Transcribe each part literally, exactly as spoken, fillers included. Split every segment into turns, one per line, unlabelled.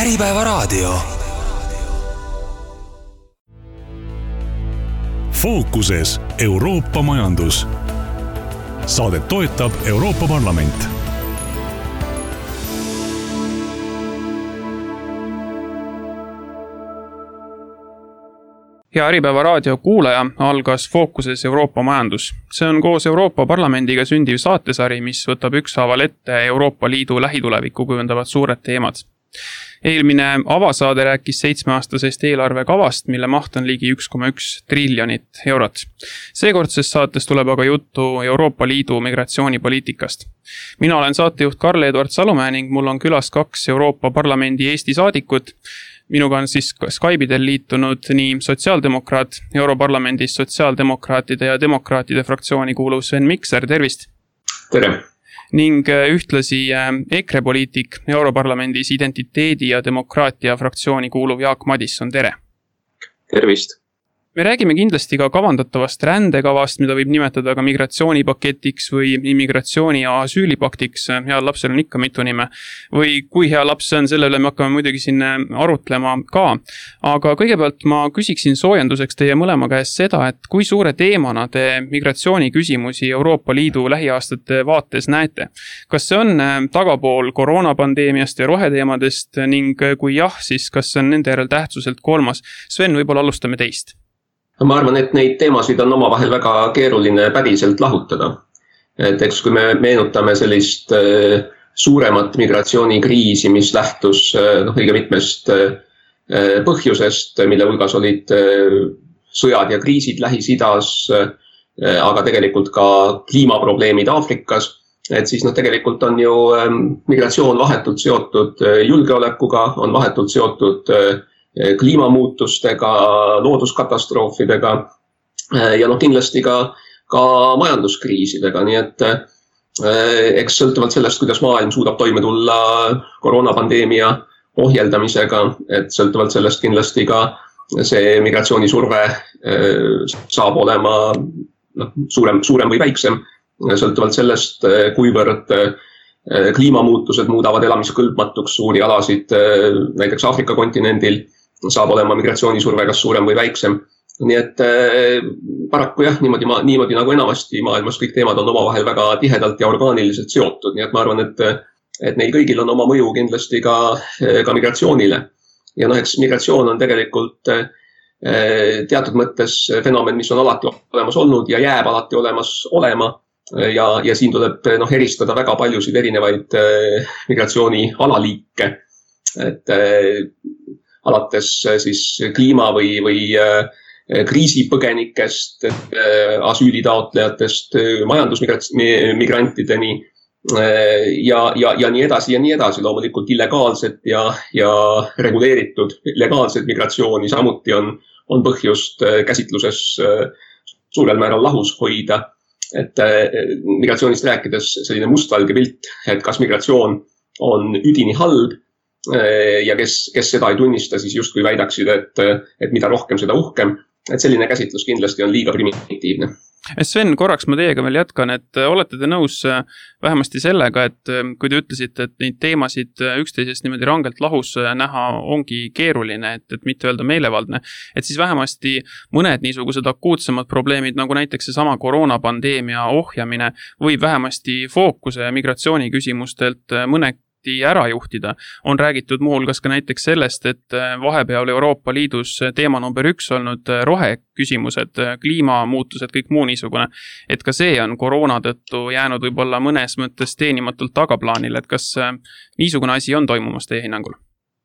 Äripäevaraadio. Fookuses Euroopa majandus. Saadet toetab Euroopa Parlament.
Ja Äripäevaraadio kuulaja algas Fookuses Euroopa majandus. See on koos Euroopa Parlamendiga sündiv saatesari, mis võtab ükshaaval ette Euroopa Liidu lähitulevikku kujundavad suured teemad. Eelmine avasaade rääkis seitsmeaastasest eelarvekavast, mille maht on ligi üks koma üks triljonit eurot. Seekordses saates tuleb aga juttu Euroopa Liidu migratsioonipoliitikast. Mina olen saatejuht Karl-Edward Salumäe ning mul on külas kaks Euroopa Parlamendi Eesti saadikut. Minuga on siis Skype'idel liitunud nii sotsiaaldemokraat, Europarlamendis sotsiaaldemokraatide ja demokraatide fraktsiooni kuuluv Sven Mikser, tervist!
Tere!
Ning ühtlasi EKRE poliitik, Europarlamendis identiteedi ja demokraatia fraktsiooni kuuluv Jaak Madisson, tere!
Tervist!
Me räägime kindlasti ka kavandatavast rändekavast, mida võib nimetada ka migratsioonipaketiks või immigratsiooni ja asüülipaktiks. Heal lapsel on ikka mitu nime. Või kui hea laps on, selle üle me hakkame muidugi siin arutlema ka. Aga kõigepealt ma küsiksin soojenduseks teie mõlema käest seda, et kui suure teemana te migratsiooni küsimusi Euroopa Liidu lähiaastate vaates näete. Kas see on tagapool koroonapandeemiast ja roheteemadest ning kui jah, siis kas see on nende järel tähtsuselt kolmas? Sven, võib-olla alustame teist.
Ma arvan, et neid teemasid on omavahel väga keeruline päriselt lahutada. Et eks kui me meenutame sellist äh, suuremat migratsioonikriisi, mis lähtus äh, no, õige mitmest äh, põhjusest, mille hulgas olid äh, sõjad ja kriisid Lähis-Idas, äh, aga tegelikult ka kliimaprobleemid Aafrikas, et siis no, tegelikult on ju äh, migratsioon vahetult seotud äh, julgeolekuga, on vahetult seotud äh, kliimamuutustega, looduskatastroofidega ja noh, kindlasti ka, ka majanduskriisidega. Nii et eh, eks sõltuvalt sellest, kuidas maailm suudab toime tulla koroonapandeemia ohjeldamisega, et sõltuvalt sellest kindlasti ka see migratsioonisurve eh, saab olema no, suurem, suurem või väiksem, sõltuvalt sellest, kuivõrd eh, kliimamuutused muudavad elamiskõlbmatuks suuri alasid eh, näiteks Aafrika kontinendil, saab olema migratsioonisurve kas suurem või väiksem. Nii et äh, paraku jah, niimoodi, ma, niimoodi nagu enamasti maailmas kõik teemad on omavahel väga tihedalt ja orgaaniliselt seotud. Nii et ma arvan, et, et neil kõigil on oma mõju kindlasti ka, ka migratsioonile. Ja noh, eks migratsioon on tegelikult äh, teatud mõttes fenomen, mis on alati olemas olnud ja jääb alati olemas olema. Ja, ja siin tuleb noh, eristada väga paljusid erinevaid äh, migratsiooni alaliike. Et äh, alates siis kliima või, või kriisipõgenikest, asüülitaotlejatest, majandusmigrantideni ja, ja, ja nii edasi ja nii edasi. Loomulikult illegaalset ja, ja reguleeritud legaalset migratsiooni samuti on, on põhjust käsitluses suurel määral lahus hoida. Et migratsioonist rääkides selline mustvalge pilt, et kas migratsioon on üdini halb, ja kes, kes seda ei tunnista, siis justkui väidaksid, et, et mida rohkem seda uhkem, et selline käsitlus kindlasti on liiga primitiivne.
Sven, korraks ma teiega veel jatkan, et olete te nõus vähemasti sellega, et kui te ütlesite, et neid teemasid üksteisest niimoodi rangelt lahus näha ongi keeruline, et, et mitte öelda meelevaldne, et siis vähemasti mõned niisugused akuutsemad probleemid, nagu näiteks see sama koroonapandeemia ohjamine, võib vähemasti fookuse migratsiooni küsimustelt mõne ära juhtida. On räägitud muulgas ka näiteks sellest, et vahepeal Euroopa Liidus teema number üks olnud roheküsimused, kliimamuutused, kõik muu niisugune. Et ka see on koroona tõttu jäänud võib-olla mõnes mõttes teenimatult tagaplaanile. Et kas niisugune asi on toimumas teie hinnangul?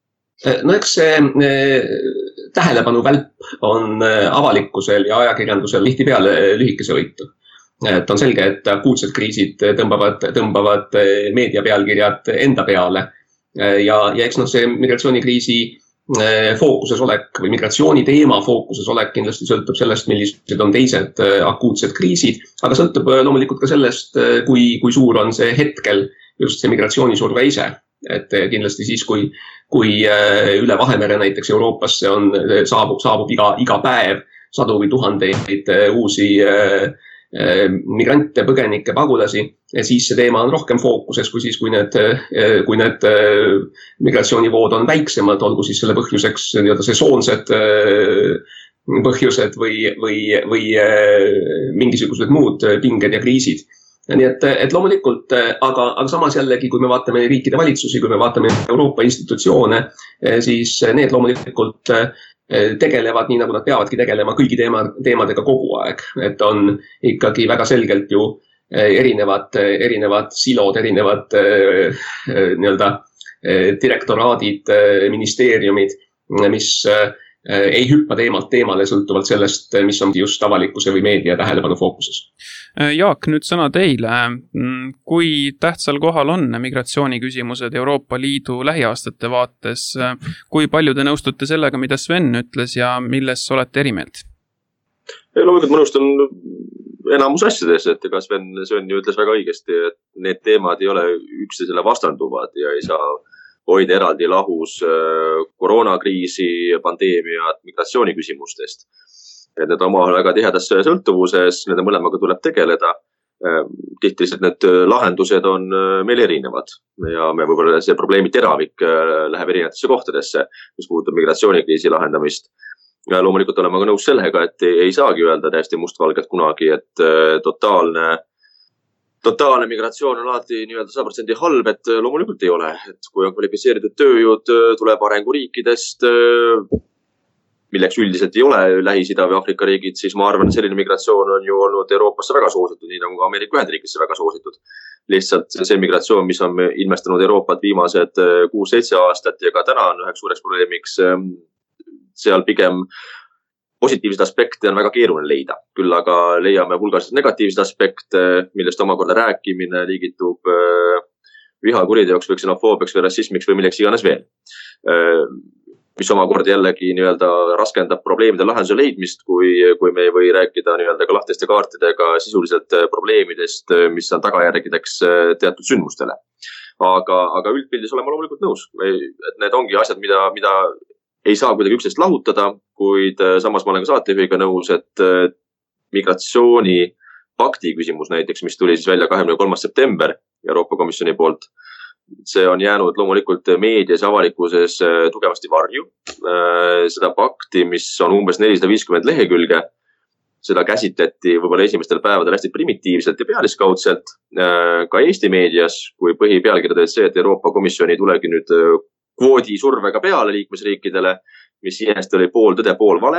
No eks see tähelepanu välp on avalikkusel ja ajakirjandusel tihtipeale lühikese võitu. Et on selge, et akuutsed kriisid tõmbavad, tõmbavad meediapealkirjad enda peale ja, ja eks noh, see migratsioonikriisi fookuses olek või migratsiooni teema fookuses olek kindlasti sõltub sellest, millised on teised akuutsed kriisid, aga sõltub loomulikult ka sellest, kui, kui suur on see hetkel just see migratsioonisurve ise. Et kindlasti siis, kui, kui üle Vahemere näiteks Euroopasse on, saabub, saabub iga, iga päev sadu või tuhandeid uusi migrante, põgenikke, pagulasi, siis see teema on rohkem fookuses kui siis, kui need, kui need migratsioonivood on väiksemad, olgu siis selle põhjuseks nii-öelda sesoonsed põhjused või, või, või mingisugused muud pinged ja kriisid. Nii et, et loomulikult, aga, aga samas jällegi, kui me vaatame riikide valitsusi, kui me vaatame Euroopa institutsioone, siis need loomulikult tegelevad nii, nagu nad peavadki tegelema kõigi teema, teemadega kogu aeg. Et on ikkagi väga selgelt ju erinevad, erinevad silod, erinevad nii-öelda direktoraadid, ministeeriumid, mis ei hüppa teemalt teemale sõltuvalt sellest, mis on just avalikkuse või meedia tähelepanu fookuses.
Jaak, nüüd sõna teile. Kui tähtsal kohal on migratsiooniküsimused Euroopa Liidu lähiaastate vaates? Kui palju te nõustute sellega, mida Sven ütles ja milles olete erimeelt?
Loomulikult ma nõustun enamus asjades, et ega Sven, Sven ju ütles väga õigesti, et need teemad ei ole üksteisele vastanduvad ja ei saa hoida eraldi lahus koroonakriisi, pandeemiat, migratsiooniküsimustest. Et need on omavahel väga tihedas sõltuvuses, nende mõlemaga tuleb tegeleda. Tihti lihtsalt need lahendused on meil erinevad ja me võib-olla see probleemi teravik läheb erinevatesse kohtadesse, mis puudutab migratsioonikriisi lahendamist. Ja loomulikult oleme ka nõus sellega, et ei saagi öelda täiesti mustvalgelt kunagi, et totaalne Totaalne migratsioon on alati nii-öelda sada protsenti halb, et loomulikult ei ole. Et kui on kvalifitseeritud tööjõud, tuleb arenguriikidest, milleks üldiselt ei ole Lähis-Ida või Afrika riigid, siis ma arvan, et selline migratsioon on ju olnud Euroopasse väga soositud, nii nagu ka Ameerika Ühendriikisse väga soositud. Lihtsalt see migratsioon, mis on ilmestanud Euroopat viimased kuus seitse aastat ja ka täna on üheks suureks probleemiks, seal pigem positiivsed aspekte on väga keeruline leida. Küll aga leiame hulgaliselt negatiivsed aspekte, millest omakorda rääkimine liigitub vihakuriteoks või xenofoobiaks või rassismiks või milleks iganes veel. Mis omakorda jällegi nii-öelda raskendab probleemide lahenduse leidmist, kui, kui me ei või rääkida nii-öelda ka lahtiste kaartidega sisuliselt probleemidest, mis on tagajärgedeks teatud sündmustele. Aga, aga üldpildis oleme loomulikult nõus. Et need ongi asjad, mida, mida ei saa kuidagi üksteist lahutada, kuid samas ma olen ka saatejuhiga nõus, et migratsiooni pakti küsimus näiteks, mis tuli siis välja kahekümne kolmas september Euroopa Komisjoni poolt, see on jäänud loomulikult meedias ja avalikkuses tugevasti varju. Seda pakti, mis on umbes nelisada viiskümmend lehekülge, seda käsitleti võib-olla esimestel päevadel hästi primitiivselt ja pealiskaudselt ka Eesti meedias, kui põhipealkirjad olid see, et Euroopa Komisjoni tulegi nüüd kvoodi survega peale liikmesriikidele, mis siiski oli pool tõde, pool vale.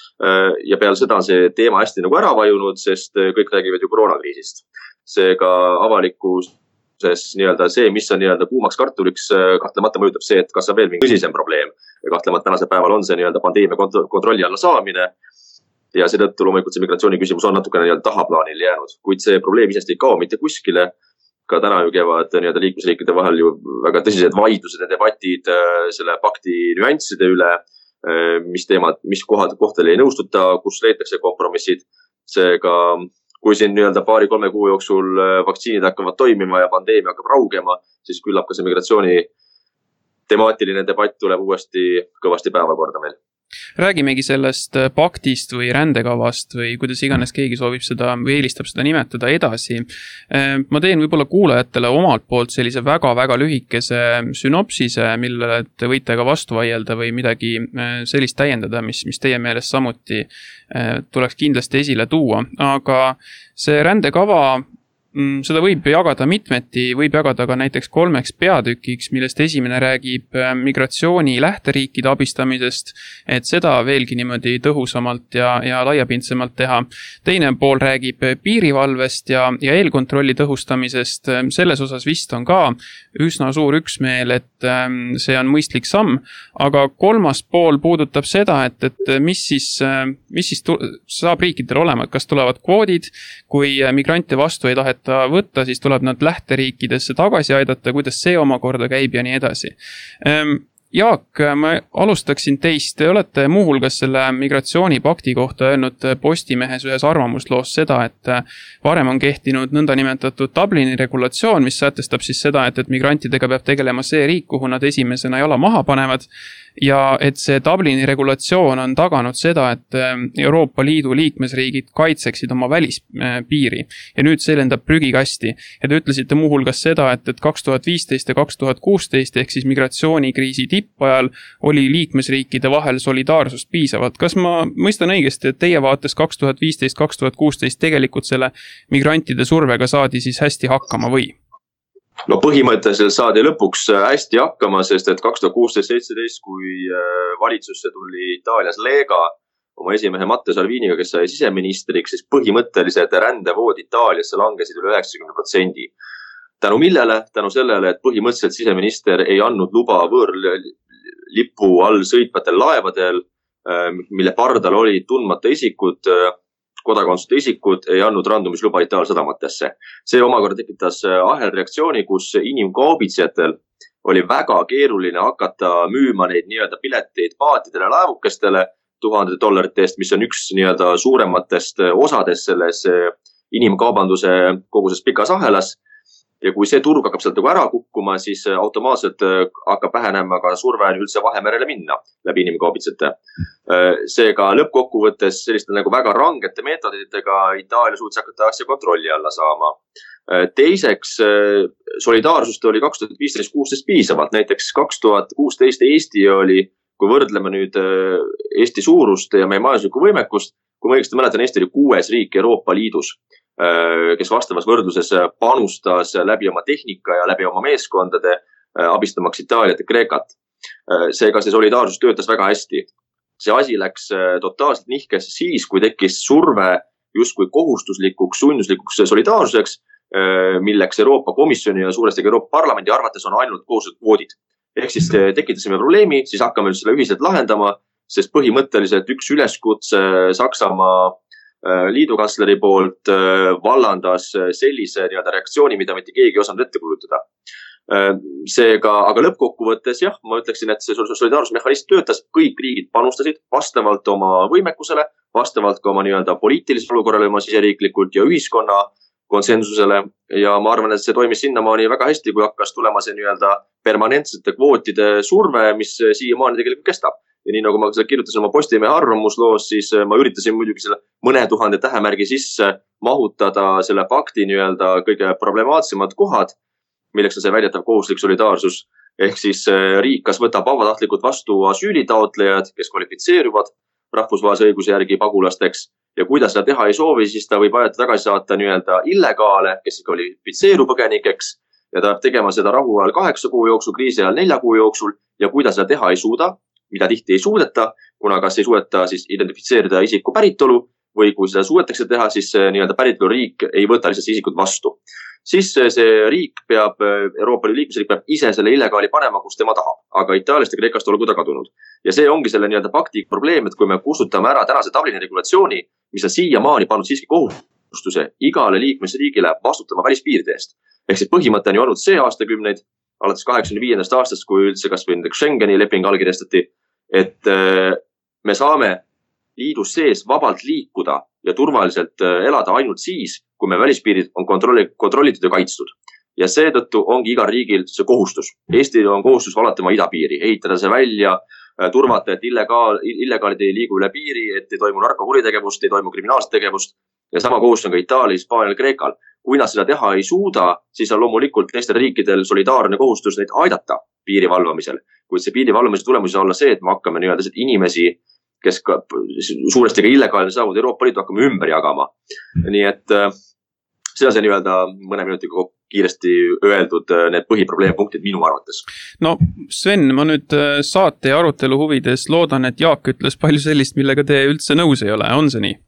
Ja peale seda on see teema hästi nagu ära vajunud, sest kõik räägivad ju koroonakriisist. Seega avalikkuses nii-öelda see, mis on nii-öelda kuumaks kartuliks, kahtlemata mõjutab see, et kas on veel mingi tõsisem probleem. Ja kahtlemata tänase päeval on see nii-öelda pandeemia kontrolli alla saamine. Ja seetõttu loomulikult see migratsiooni küsimus on natukene nii-öelda tahaplaanil jäänud. Kuid see probleem isest ei kao mitte kuskile. Ka täna ju käivad nii-öelda liikmesriikide vahel ju väga tõsised vaidlused ja debatid selle pakti nüansside üle, mis teemad, mis kohad kohtadel ei nõustuta, kus leitakse kompromissid. Seega, kui siin nii-öelda paari-kolme kuu jooksul vaktsiinid hakkavad toimima ja pandeemia hakkab raugema, siis küllap ka see migratsiooni temaatiline debatt tuleb uuesti kõvasti päevakorda meil.
Räägimegi sellest paktist või rändekavast või kuidas iganes keegi soovib seda või eelistab seda nimetada edasi. Ma teen võib-olla kuulajatele omalt poolt sellise väga-väga lühikese synopsise, millele te võite ka vastu vaielda või midagi sellist täiendada, mis, mis teie meelest samuti tuleks kindlasti esile tuua. Aga see rändekava, seda võib jagada mitmeti, võib jagada ka näiteks kolmeks peatükiks, millest esimene räägib migratsiooni lähteriikide abistamisest, et seda veelgi niimoodi tõhusamalt ja, ja laiapindsemalt teha. Teine pool räägib piirivalvest ja, ja eelkontrolli tõhustamisest. Selles osas vist on ka üsna suur üksmeel, et see on mõistlik samm, aga kolmas pool puudutab seda, et, et mis siis, mis siis saab riikidel olema, et kas tulevad kvoodid, kui migrante vastu ei taheta võtta, siis tuleb nad lähteriikidesse tagasi aidata, kuidas see omakorda käib ja nii edasi. Jaak, ma alustaksin teist. Te olete muuhulgas selle migratsioonipakti kohta öelnud Postimehes ühes arvamusloos seda, et varem on kehtinud nõnda nimetatud Dublini regulatsioon, mis sätestab siis seda, et, et migrantidega peab tegelema see riik, kuhu nad esimesena jala maha panevad. Ja et see Dublini regulatsioon on taganud seda, et Euroopa Liidu liikmesriigid kaitseksid oma välispiiri. Ja nüüd see lendab prügikasti. Ja te ütlesite muuhulgas seda, et, et kaks tuhat viisteist ja kaks tuhat kuusteist ehk siis migratsioonikriisi tippajal oli liikmesriikide vahel solidaarsust piisavalt. Kas ma mõistan õigesti, et teie vaates kaks tuhat viisteist kaks tuhat kuusteist tegelikult selle migrantide survega saadi siis hästi hakkama või?
No põhimõtteliselt saadi lõpuks hästi hakkama, sest et kaks tuhat kuusteist seitseteist, kui valitsusse tuli Itaalias Lega oma esimehe Matteo Salviniga, kes sai siseministriks, siis põhimõtteliselt rändevood Itaaliasse langesid üle üheksakümmend protsenti. Tänu millele? Tänu sellele, et põhimõtteliselt siseminister ei andnud luba võõrlipu all sõitvatel laevadel, mille pardal olid tundmata isikud, kodakondsuseta isikud ei andnud randumisluba Itaalia sadamatesse. See omakorda tekitas ahelreaktsiooni, kus inimkaubitsejatel oli väga keeruline hakata müüma neid nii-öelda pileteid paatidele laevukestele tuhandete dollarite eest, mis on üks nii-öelda suurematest osadest selles inimkaubanduse koguses pikas ahelas. Ja kui see turg hakkab sealt ära kukkuma, siis automaatselt hakkab vähenema ka surve üldse Vahemerele minna läbi inimkaubitsete. Seega lõppkokkuvõttes selliste nagu väga rangete meetoditega Itaalia suutis hakata asja kontrolli alla saama. Teiseks, solidaarsust oli kaks tuhat viisteist kuusteist piisavalt. Näiteks kaks tuhat kuusteist Eesti oli, kui võrdleme nüüd Eesti suurust ja meie majanduslikku võimekust, kui ma õigesti mäletan, Eesti oli kuues riik Euroopa Liidus, kes vastavas võrdluses panustas läbi oma tehnika ja läbi oma meeskondade abistamaks Itaaliat ja Kreekat. Seega see solidaarsus töötas väga hästi. See asi läks totaalselt nihkesse siis, kui tekkis surve justkui kohustuslikuks, sunnuslikuks solidaarsuseks, milleks Euroopa Komisjoni ja suuresti Euroopa Parlamendi arvates on ainult kohustuslikud kvoodid. Ehk siis tekitasime probleemi, siis hakkame selle ühiselt lahendama, sest põhimõtteliselt üks üleskutse Saksamaa liidukantsleri poolt vallandas sellise nii-öelda reaktsiooni, mida mitte keegi osanud ette kujutada. Seega, aga lõppkokkuvõttes jah, ma ütleksin, et see solidaarsusmehhanism töötas, kõik riigid panustasid vastavalt oma võimekusele, vastavalt ka oma nii-öelda poliitilisele olukorrale oma siseriiklikult ja ühiskonna konsensusele ja ma arvan, et see toimis sinnamaani väga hästi, kui hakkas tulema see nii-öelda permanentsete kvootide surve, mis siiamaani tegelikult kestab. Ja nii nagu ma seda kirjutasin oma Postimehe arvamusloos, siis ma üritasin muidugi selle mõne tuhande tähemärgi sisse mahutada selle pakti nii-öelda kõige problemaatsemad kohad, milleks on see väidetav kohustuslik solidaarsus. Ehk siis riik kas võtab vabatahtlikult vastu asüülitaotlejad, kes kvalifitseeruvad rahvusvahelise õiguse järgi pagulasteks ja kui ta seda teha ei soovi, siis ta võib ajata tagasi saata nii-öelda illegaale, kes kvalifitseeru põgenikeks ja ta peab tegema seda rahu ajal kaheksa kuu jooksul, kriisi ajal nelja kuu jooksul ja kui ta seda teha ei suuda, mida tihti ei suudeta, kuna kas ei suudeta siis identifitseerida isiku päritolu või kui seda suudetakse teha, siis nii-öelda päritolu riik ei võta lihtsalt isikut vastu. Siis see riik peab, Euroopa Liidu liikmesriik peab ise selle illegaali panema, kus tema tahab, aga Itaaliast ja Kreekast olgu ta kadunud. Ja see ongi selle nii-öelda pakti probleem, et kui me kustutame ära tänase Dublini regulatsiooni, mis on siiamaani pannud siiski kohustuse igale liikmesriigile vastutama välispiiride eest. Ehk siis põhimõte on ju olnud see aastakümneid, alates kaheksakümne viiendast aastast, kui üldse kas või Schengeni leping allkirjastati, et me saame liidus sees vabalt liikuda ja turvaliselt elada ainult siis, kui me välispiirid on kontrolli, kontrollitud ja kaitstud. Ja seetõttu ongi igal riigil see kohustus. Eestil on kohustus valata oma idapiiri, ehitada see välja, turvata, et illegaal, illegaalid ei liigu üle piiri, et ei toimu narkokuritegevust, ei toimu kriminaalset tegevust ja sama kohustus on ka Itaalial, Hispaanial, Kreekal. Kui nad seda teha ei suuda, siis on loomulikult teistel riikidel solidaarne kohustus neid aidata piiri valvamisel. Kuid see piiri valvamise tulemus on olla see, et me hakkame nii-öelda inimesi, kes ka, suuresti ka illegaalne saavud Euroopa Liidu hakkame ümber jagama. Nii et see on see nii-öelda mõne minutiga kiiresti öeldud need põhiprobleempunktid minu arvates.
No Sven, ma nüüd saate ja arutelu huvides loodan, et Jaak ütles palju sellist, millega te üldse nõus ei ole. On see nii?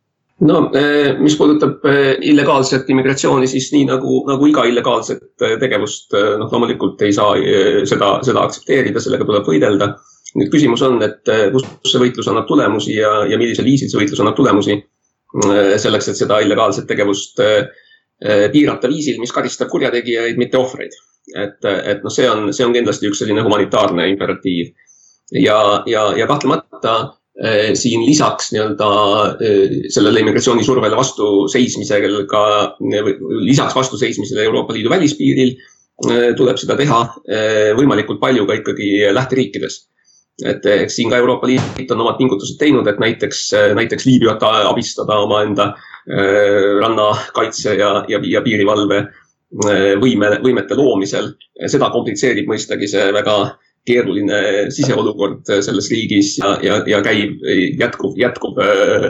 No, mis puudutab illegaalset immigratsiooni, siis nii nagu, nagu iga illegaalset tegevust, noh, loomulikult ei saa seda, seda aktsepteerida, sellega tuleb võidelda. Nüüd küsimus on, et kus see võitlus annab tulemusi ja, ja millisel viisil see võitlus annab tulemusi selleks, et seda illegaalset tegevust piirata viisil, mis karistab kurjategijaid, mitte ohvreid. et, et noh, see on, see on kindlasti üks selline humanitaarne imperatiiv. Ja, ja, ja kahtlemata eh, siin lisaks nii-öelda eh, sellele immigratsioonisurvele vastu seismisel ka, lisaks vastu seismisele Euroopa Liidu välispiiril eh, tuleb seda teha eh, võimalikult palju ka ikkagi lähteriikides. Et eks siin ka Euroopa Liit on omad pingutused teinud, et näiteks, näiteks Liibüat abistada oma enda rannakaitse ja, ja, ja piirivalve võime, võimete loomisel. Seda komplitseerib mõistagi see väga keeruline siseolukord selles riigis ja, ja, ja käib, jätkub, jätkub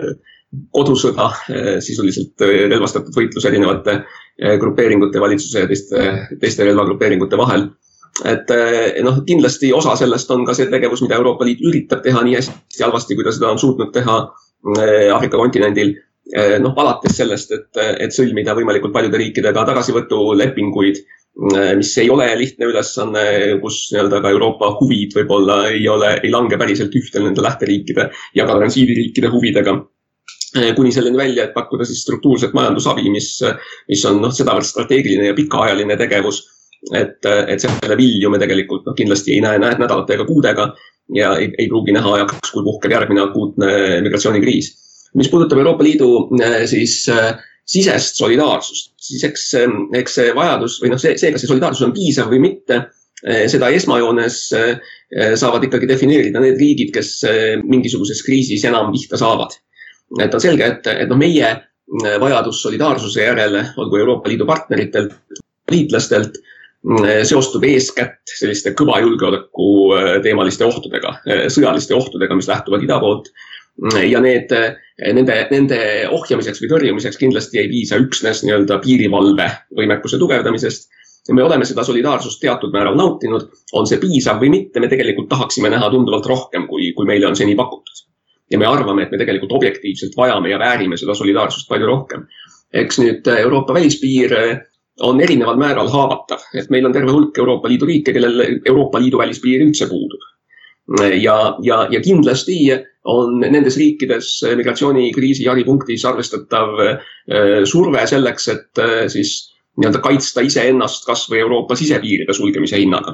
kodusõda, sisuliselt relvastatud võitlus erinevate grupeeringute, valitsuse ja teiste, teiste relvagrupeeringute vahel. Et noh, kindlasti osa sellest on ka see tegevus, mida Euroopa Liit üritab teha nii hästi halvasti, kui ta seda on suutnud teha Aafrika kontinendil. Noh, alates sellest, et, et sõlmida võimalikult paljude riikidega tagasivõtulepinguid, mis ei ole lihtne ülesanne, kus nii-öelda ka Euroopa huvid võib-olla ei ole, ei lange päriselt ühtel nende lähteriikide ja ka transiidiriikide huvidega. Kuni selleni välja, et pakkuda siis struktuurset majandusabi, mis, mis on noh, sedavõrd strateegiline ja pikaajaline tegevus. Et, et selle vilju me tegelikult no, kindlasti ei näe, näe nädalate ega kuudega ja ei, ei pruugi näha ajaks, kui puhkeb järgmine akuutne migratsioonikriis. Mis puudutab Euroopa Liidu siis sisest solidaarsust, siis eks, eks see vajadus või noh, see, see, kas see solidaarsus on piisav või mitte, seda esmajoones saavad ikkagi defineerida need riigid, kes mingisuguses kriisis enam pihta saavad. Et on selge, et, et no, meie vajadus solidaarsuse järele, olgu Euroopa Liidu partneritelt, liitlastelt, seostub eeskätt selliste kõva julgeoleku teemaliste ohtudega, sõjaliste ohtudega, mis lähtuvad ida poolt. Ja need, nende, nende ohjamiseks või tõrjumiseks kindlasti ei piisa üksnes nii-öelda piirivalve võimekuse tugevdamisest. Me oleme seda solidaarsust teatud määral nautinud, on see piisav või mitte, me tegelikult tahaksime näha tunduvalt rohkem, kui, kui meile on seni pakutud. Ja me arvame, et me tegelikult objektiivselt vajame ja väärime seda solidaarsust palju rohkem. Eks nüüd Euroopa välispiir on erineval määral haavatav, et meil on terve hulk Euroopa Liidu riike, kellel Euroopa Liidu välispiir üldse puudub. Ja, ja, ja kindlasti on nendes riikides migratsioonikriisi jaripunktis arvestatav surve selleks, et siis nii-öelda kaitsta iseennast kas või Euroopa sisepiiride sulgemise hinnaga.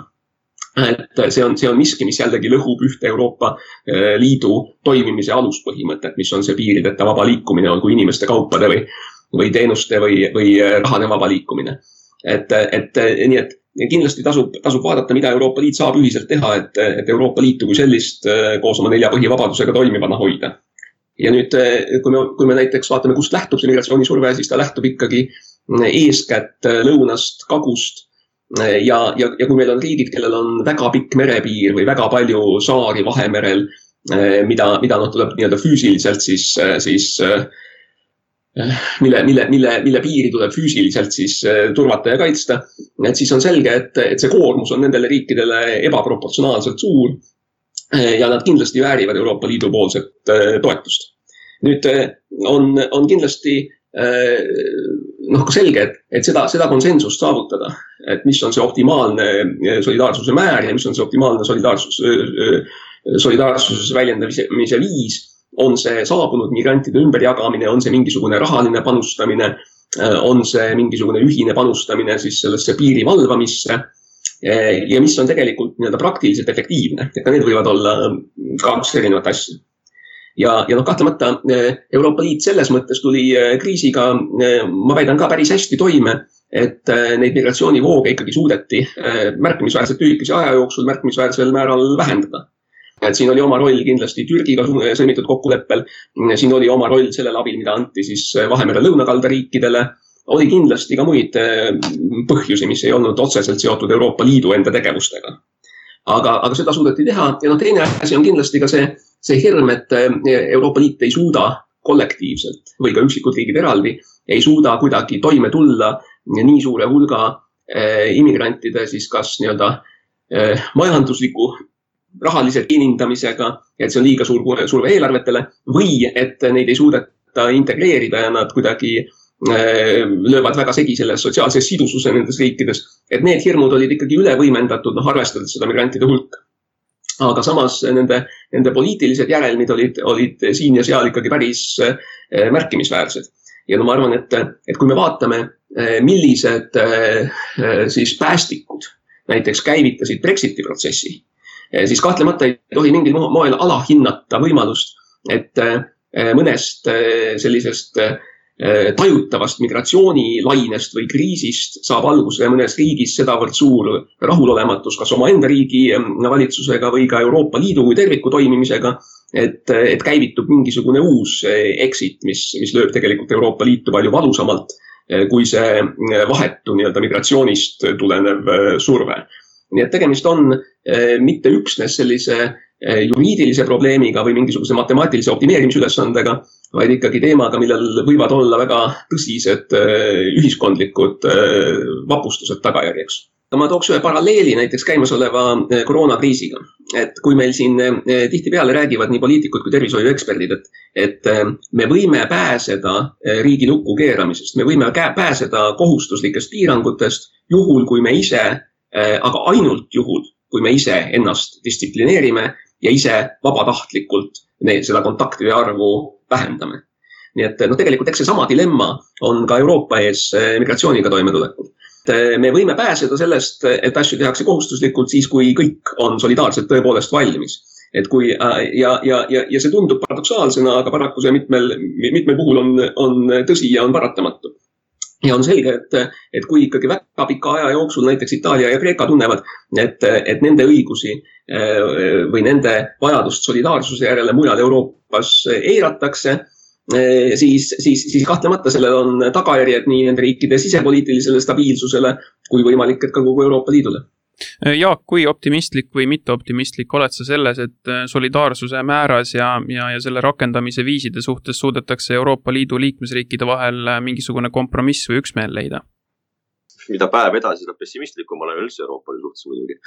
Et see on, see on miski, mis jällegi lõhub ühte Euroopa Liidu toimimise aluspõhimõtet, mis on see piirideta vaba liikumine, olgu inimeste kaupade või või teenuste või, või rahade vaba liikumine. Et, et, nii et kindlasti tasub, tasub vaadata, mida Euroopa Liit saab ühiselt teha, et, et Euroopa Liitu kui sellist koos oma nelja põhivabadusega toimivana hoida. Ja nüüd, kui me, kui me näiteks vaatame, kust lähtub see migratsioonisurve, siis ta lähtub ikkagi eeskätt lõunast, kagust. Ja, ja, ja kui meil on riigid, kellel on väga pikk merepiir või väga palju saari Vahemerel, mida, mida noh, tuleb nii-öelda füüsiliselt siis, siis Mille, mille, mille, mille piiri tuleb füüsiliselt siis turvata ja kaitsta, et siis on selge, et, et see koormus on nendele riikidele ebaproportsionaalselt suur ja nad kindlasti väärivad Euroopa Liidu poolset toetust. Nüüd on, on kindlasti noh, selge, et, et seda, seda konsensust saavutada, et mis on see optimaalne solidaarsuse määr ja mis on see optimaalne solidaarsus, solidaarsuse väljendamise viis, on see saabunud migrantide ümberjagamine, on see mingisugune rahaline panustamine, on see mingisugune ühine panustamine siis sellesse piiri valvamisse ja mis on tegelikult nii-öelda praktiliselt efektiivne, et need võivad olla kaks erinevat asja. Ja, ja noh, kahtlemata Euroopa Liit selles mõttes tuli kriisiga, ma väidan ka päris hästi toime, et neid migratsioonivooge ikkagi suudeti märkimisväärselt lühikese aja jooksul märkimisväärsel määral vähendada. Et siin oli oma roll kindlasti Türgiga sõlmitud kokkuleppel, siin oli oma roll sellel abil, mida anti siis Vahemere lõunakalda riikidele, oli kindlasti ka muid põhjusi, mis ei olnud otseselt seotud Euroopa Liidu enda tegevustega. Aga, aga seda suudeti teha ja no teine asi on kindlasti ka see, see hirm, et Euroopa Liit ei suuda kollektiivselt või ka üksikud riigid eraldi, ei suuda kuidagi toime tulla nii suure hulga immigrantide siis kas nii-öelda majandusliku rahalise teenindamisega, et see on liiga suur surve eelarvetele või et neid ei suudeta integreerida ja nad kuidagi löövad väga segi selle sotsiaalse sidususe nendes riikides, et need hirmud olid ikkagi üle võimendatud, noh, arvestades seda migrantide hulka. Aga samas nende, nende poliitilised järelmid olid, olid siin ja seal ikkagi päris märkimisväärsed. ja no ma arvan, et, et kui me vaatame, millised siis päästikud näiteks käivitasid Brexiti protsessi, siis kahtlemata ei tohi mingil moel alahinnata võimalust, et mõnest sellisest tajutavast migratsioonilainest või kriisist saab alguse mõnes riigis sedavõrd suur rahulolematus kas oma enda riigi valitsusega või ka Euroopa Liidu kui terviku toimimisega, et, et käivitub mingisugune uus exit, mis, mis lööb tegelikult Euroopa Liitu palju valusamalt, kui see vahetu nii-öelda migratsioonist tulenev surve. Nii et tegemist on mitte üksnes sellise juriidilise probleemiga või mingisuguse matemaatilise optimeerimisülesandega, vaid ikkagi teemaga, millel võivad olla väga tõsised ühiskondlikud vapustused tagajärjeks. Ma tooks ühe paralleeli näiteks käimasoleva koroonakriisiga. Et kui meil siin tihtipeale räägivad nii poliitikud kui tervishoiueksperdid, et, et me võime pääseda riigi lukku keeramisest, me võime pääseda kohustuslikest piirangutest juhul, kui me ise, aga ainult juhul, kui me ise ennast distsiplineerime ja ise vabatahtlikult seda kontaktide arvu vähendame. Nii et no tegelikult eks see sama dilemma on ka Euroopa ees migratsiooniga toimetulekul. Me võime pääseda sellest, et asju tehakse kohustuslikult siis, kui kõik on solidaarselt tõepoolest valmis. Et kui, ja, ja, ja, ja see tundub paradoksaalsena, aga paraku see mitmel, mitmel puhul on, on tõsi ja on paratamatu. Ja on selge, et, et kui ikkagi väga pika aja jooksul näiteks Itaalia ja Kreeka tunnevad, et, et nende õigusi või nende vajadust solidaarsuse järele mujal Euroopas eiratakse, Siis, siis, siis kahtlemata sellel on tagajärjed nii nende riikide sisepoliitilisele stabiilsusele kui võimalik, et ka kogu Euroopa Liidule.
Jaak, kui optimistlik või mitte optimistlik oled sa selles, et solidaarsuse määras ja, ja, ja selle rakendamise viiside suhtes suudetakse Euroopa Liidu liikmesriikide vahel mingisugune kompromiss või üksmeel leida?
Mida päev edasi, seda pessimistlikum olen üldse Euroopa Liidu suhtes muidugi.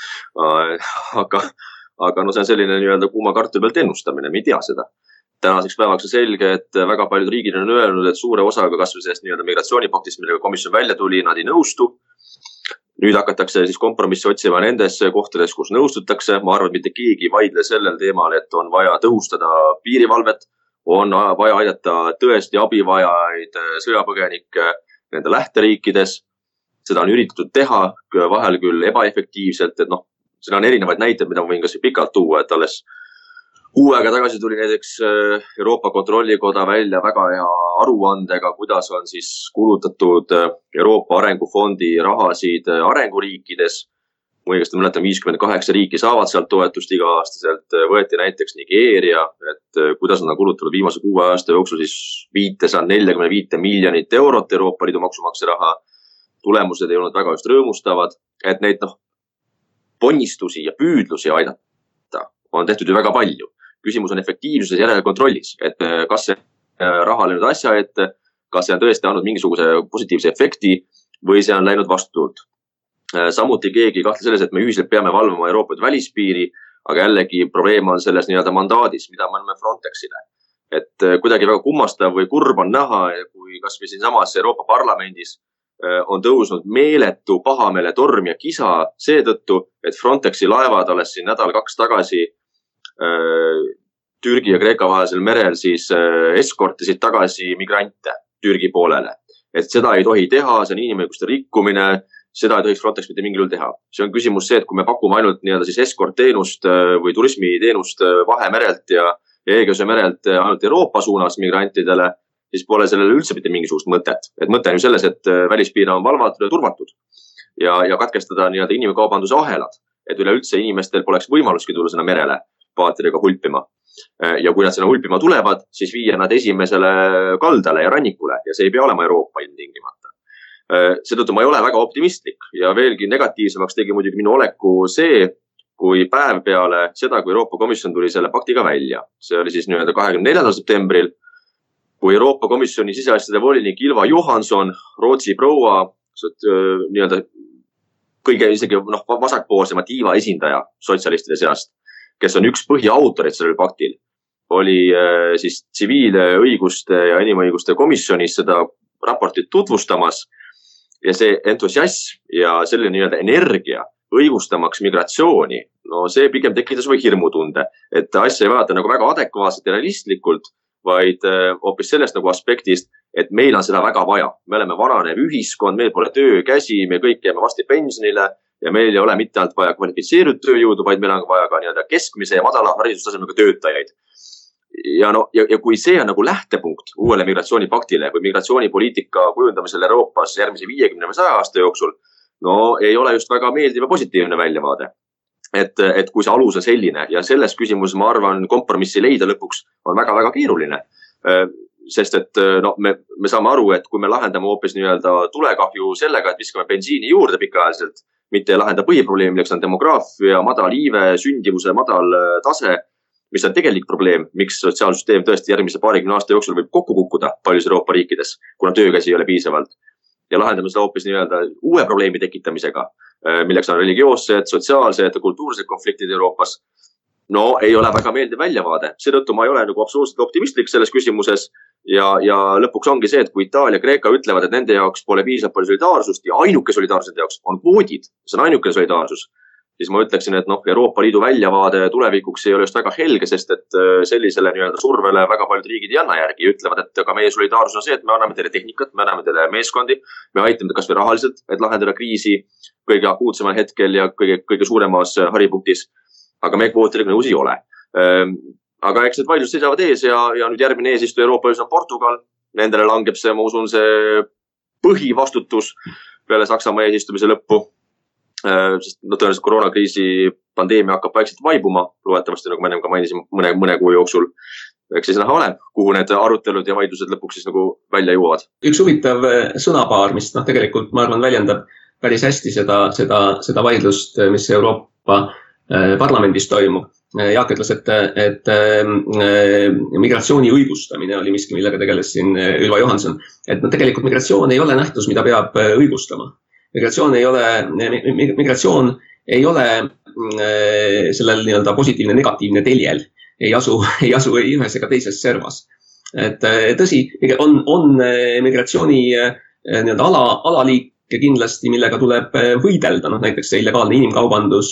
Aga, aga no see on selline nii-öelda kuuma kartuli pealt ennustamine, me ei tea seda. Tänaseks päevaks on selge, et väga paljud riigid on öelnud, et suure osaga kasvõi sellest nii-öelda migratsioonipaktist, millega komisjon välja tuli, nad ei nõustu. Nüüd hakatakse siis kompromissi otsima nendes kohtades, kus nõustutakse. Ma arvan, et mitte keegi vaidle sellel teemal, et on vaja tõhustada piirivalvet, on vaja aidata tõesti abivajaid sõjapõgenikke nende lähteriikides. Seda on üritatud teha, vahel küll ebaefektiivselt, et noh, siin on erinevaid näiteid, mida ma võin kas pikalt tuua, et alles Kuu aega tagasi tuli näiteks Euroopa Kontrollikoda välja väga hea aruandega, kuidas on siis kulutatud Euroopa Arengufondi rahasid arenguriikides. Mu õigesti mäletan, viiskümmend kaheksa riiki saavad sealt toetust iga-aastaselt. Võeti näiteks Nigeeria, et kuidas nad on kulutanud viimase kuue aasta jooksul siis viissada nelikümmend viis miljonit eurot Euroopa Liidu maksumaksja raha. Tulemused ei olnud väga just rõõmustavad, et neid noh, ponnistusi ja püüdlusi aidata on tehtud ju väga palju. Küsimus on efektiivsuses ja järelkontrollis, et kas see raha läinud asja ette, kas see on tõesti andnud mingisuguse positiivse efekti või see on läinud vastutult. Samuti keegi kahtle selles, et me ühiselt peame valvama Euroopa välispiiri, aga jällegi probleem on selles nii-öelda mandaadis, mida me anname Frontexile. Et kuidagi väga kummastav või kurb on näha, kui kas või siin samas Euroopa Parlamendis on tõusnud meeletu pahameele torm ja kisa seetõttu, et Frontexi laevad alles siin nädal kaks tagasi Türgi ja Kreeka vahelisel merel siis eskortisid tagasi migrante Türgi poolele. Et seda ei tohi teha, see on inimõiguste rikkumine, seda ei tohiks Frontex mitte mingil juhul teha. See on küsimus see, et kui me pakume ainult nii-öelda siis eskortteenust või turismiteenust Vahemerelt ja Egeuse merelt ainult Euroopa suunas migrantidele, siis pole sellele üldse mitte mingisugust mõtet. Et mõte on ju selles, et välispiir on valvatud ja turvatud ja, ja katkestada nii-öelda inimkaubanduse ahelad, et üleüldse inimestel poleks võimaluski tulla sinna merele paatidega hulpima. Ja kui nad sinna hulpima tulevad, siis viia nad esimesele kaldale ja rannikule ja see ei pea olema Euroopa ilmtingimata. Seetõttu ma ei ole väga optimistlik ja veelgi negatiivsemaks tegi muidugi minu oleku see, kui päev peale seda, kui Euroopa Komisjon tuli selle paktiga välja. See oli siis nii-öelda kahekümne neljandal septembril, kui Euroopa Komisjoni siseasjade volinik Ylva Johansson, Rootsi proua, nii-öelda kõige isegi noh, vasakpoolsema tiiva esindaja sotsialistide seast, kes on üks põhiautorid sellel paktil, oli siis tsiviilõiguste ja inimõiguste komisjonis seda raportit tutvustamas ja see entusiasm ja selline nii-öelda energia õigustamaks migratsiooni, no see pigem tekitas või hirmutunde, et asja ei vaadata nagu väga adekvaatselt ja realistlikult, vaid hoopis sellest nagu aspektist, et meil on seda väga vaja. Me oleme vananev ühiskond, meil pole töökäsi, me kõik jääme vasti pensionile ja meil ei ole mitte ainult vaja kvalifitseeritud tööjõudu, vaid meil on vaja ka nii-öelda keskmise ja madala haridustasemega töötajaid. Ja, no, ja, ja kui see on nagu lähtepunkt uuele migratsioonipaktile või migratsioonipoliitika kujundamisel Euroopas järgmise viiekümne või saja aasta jooksul, no ei ole just väga meeldiv ja positiivne väljavaade. Et, et kui see alus on selline ja selles küsimuses ma arvan kompromissi leida lõpuks on väga-väga keeruline. Sest et no, me, me saame aru, et kui me lahendame hoopis nii-öelda tulekahju sellega, et viskame bensiini juurde pikaajaliselt, mitte ei lahenda põhiprobleem, milleks on demograafia, madal iive, sündivuse, madal tase, mis on tegelik probleem, miks sotsiaalsüsteem tõesti järgmise paarikümne aasta jooksul võib kokku kukkuda paljus Euroopa riikides, kuna töökäsi ei ole piisavalt. Ja lahendame seda hoopis nii-öelda uue probleemi tekitamisega, milleks on religioossed, sotsiaalsed ja kultuursed konfliktid Euroopas. No ei ole väga meeldiv väljavaade. Seetõttu ma ei ole nagu absoluutselt optimistlik selles küsimuses ja, ja lõpuks ongi see, et kui Itaalia ja Kreeka ütlevad, et nende jaoks pole piisavalt palju solidaarsust ja ainuke solidaarsused jaoks on kvoodid, see on ainuke solidaarsus, siis ma ütleksin, et noh, Euroopa Liidu väljavaade tulevikuks ei ole just väga helge, sest et sellisele nii-öelda survele väga paljud riigid ei anna järgi ja ütlevad, et aga meie solidaarsus on see, et me anname teile tehnikat, me anname teile meeskondi, me aitame kas või rahaliselt, et lahendada kriisi kõige akuutsemal hetkel ja kõige, kõige suuremas haripunktis. Aga me kvootidega nõus ei ole. Aga eks need vaidlused seisavad ees ja, ja nüüd järgmine eesistuja Euroopa Liidus on Portugal. Nendele langeb see, ma usun, see põhivastutus peale Saksamaa eesistumise lõppu. Sest no, tõenäoliselt koroonakriisi pandeemia hakkab vaikselt vaibuma, loetavasti, nagu ma ennem ka mainisin, mõne, mõne kuu jooksul. Eks siis näha ole, kuhu need arutelud ja vaidlused lõpuks siis nagu välja jõuavad.
Üks huvitav sõnapaar, mis no, tegelikult, ma arvan, väljendab päris hästi seda, seda, seda vaidlust, mis Euroopa parlamendis toimub. Jaak ütles, et, et migratsiooni õigustamine oli miski, millega tegeles siin Ylva Johansson. Et no, tegelikult migratsioon ei ole nähtus, mida peab õigustama. Migratsioon ei ole, migratsioon ei ole sellel nii-öelda positiivne negatiivne teljel. Ei asu, ei asu ei ühes ega teises servas. Et tõsi, on, on migratsiooni nii-öelda ala, alaliike kindlasti, millega tuleb võidelda. No, näiteks see illegaalne inimkaubandus,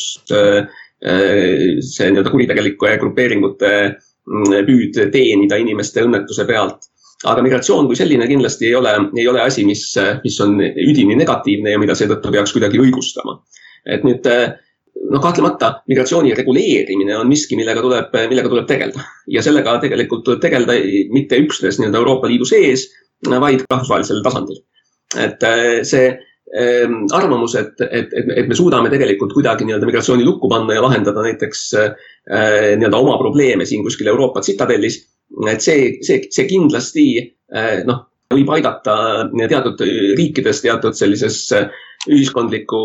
see nii-öelda kuritegelike grupeeringute püüd teenida inimeste õnnetuse pealt. Aga migratsioon kui selline kindlasti ei ole, ei ole asi, mis, mis on üdini negatiivne ja mida seetõttu peaks kuidagi õigustama. Et nüüd, no kahtlemata migratsiooni reguleerimine on miski, millega tuleb, millega tuleb tegelda. Ja sellega tegelikult tuleb tegelda mitte üksnes nii-öelda Euroopa Liidu sees, vaid rahvusvahelisel tasandil. Et see arvamus, et, et, et me suudame tegelikult kuidagi nii-öelda migratsiooni lukku panna ja lahendada näiteks nii-öelda oma probleeme siin kuskil Euroopa tsitadellis, et see, see, see kindlasti noh, võib aidata teatud riikides, teatud sellises ühiskondliku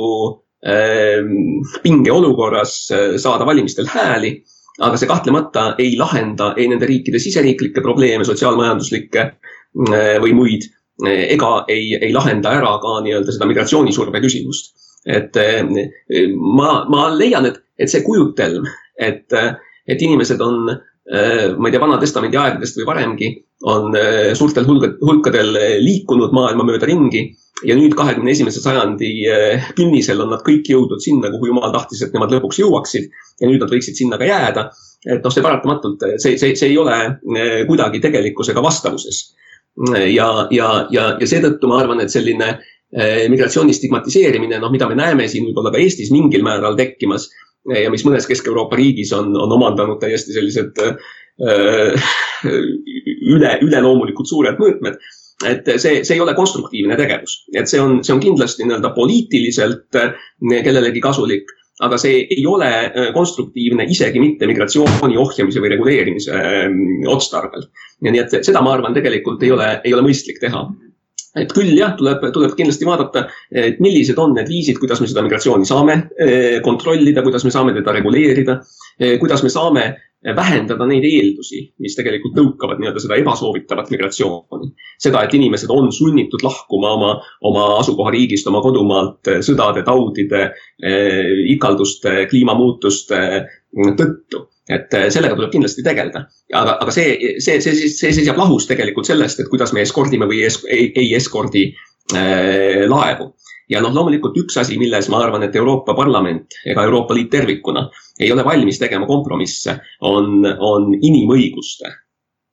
pinge olukorras saada valimistel hääli, aga see kahtlemata ei lahenda ei nende riikide siseriiklikke probleeme, sotsiaalmajanduslikke või muid, ega ei, ei lahenda ära ka nii-öelda seda migratsioonisurve küsimust. Et ma, ma leian, et, et see kujutelm, et, et inimesed on, ma ei tea, Vana Testamendi aegadest või varemgi, on suurtel hulkadel liikunud maailma mööda ringi ja nüüd kahekümne esimese sajandi künnisel on nad kõik jõudnud sinna, kuhu Jumal tahtis, et nemad lõpuks jõuaksid ja nüüd nad võiksid sinna ka jääda. Et noh, see paratamatult, see, see, see ei ole kuidagi tegelikkusega vastavuses. Ja, ja, ja, ja seetõttu ma arvan, et selline migratsiooni stigmatiseerimine, noh, mida me näeme siin võib-olla ka Eestis mingil määral tekkimas ja mis mõnes Kesk-Euroopa riigis on, on omandanud täiesti sellised äh, üle, üleloomulikud suured mõõtmed, et see, see ei ole konstruktiivne tegevus. Et see on, see on kindlasti nii-öelda poliitiliselt kellelegi kasulik, aga see ei ole konstruktiivne isegi mitte migratsiooni ohjamise või reguleerimise otstarbel. Ja nii et seda ma arvan tegelikult ei ole, ei ole mõistlik teha. Et küll jah, tuleb, tuleb kindlasti vaadata, et millised on need viisid, kuidas me seda migratsiooni saame kontrollida, kuidas me saame teda reguleerida, kuidas me saame vähendada neid eeldusi, mis tegelikult tõukavad nii-öelda seda ebasoovitavat migratsiooni. Seda, et inimesed on sunnitud lahkuma oma, oma asukohariigist, oma kodumaalt sõdade, taudide, ikalduste, kliimamuutuste tõttu. Et sellega tuleb kindlasti tegeleda. Aga, aga see, see, see, see, see seab lahus tegelikult sellest, et kuidas me eskordime või es, ei, ei eskordi äh, laevu. Ja noh, loomulikult üks asi, milles ma arvan, et Euroopa Parlament ega Euroopa Liit tervikuna ei ole valmis tegema kompromisse, on, on inimõiguste